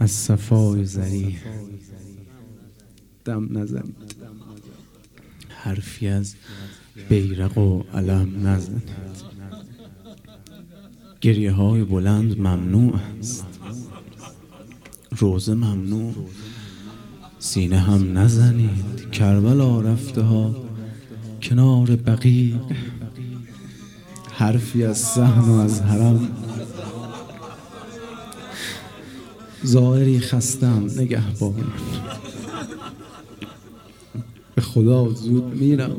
از صفای زری دم نزنید، حرفی از بیرق و علم نزنید. گریه های بلند ممنوع است، روزه ممنوع، سینه هم نزنید. کربلا رفته ها کنار بقیع، حرفی از صحن و از حرم. ظاهری خستم نگهبان، به خدا زود میرم.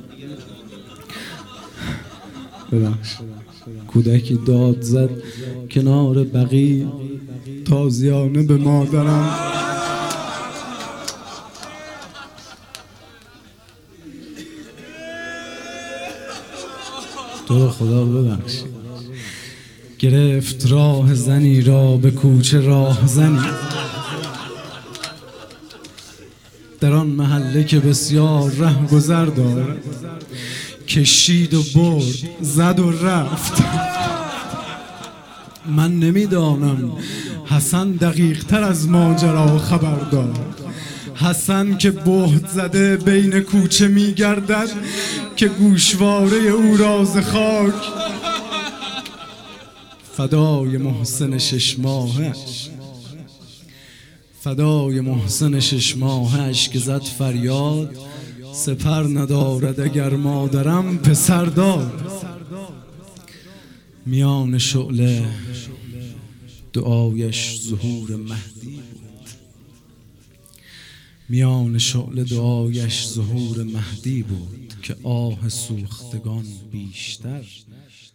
ببخش. کودکی داد زد کنار بقیع، تازیانه به مادرم. تو خدا ببخشید. گرفت راه زنی را به کوچه راه زنی، در آن محله که بسیار ره گذر دارد. کشید و برد، زد و رفت. من نمیدانم حسن دقیق تر از ماجرا خبر دارد. حسن که بهت زده بین کوچه میگردد، که گوشواره او راز خاک فدای محسن 6 ماهش، فدای محسن 6 ماهش که زد فریاد. سپر ندارد اگر مادرم پسر داد. میان شعله دعایش ظهور مهدی بود، میان شعله دعایش ظهور مهدی بود، که آه سوختگان بیشتر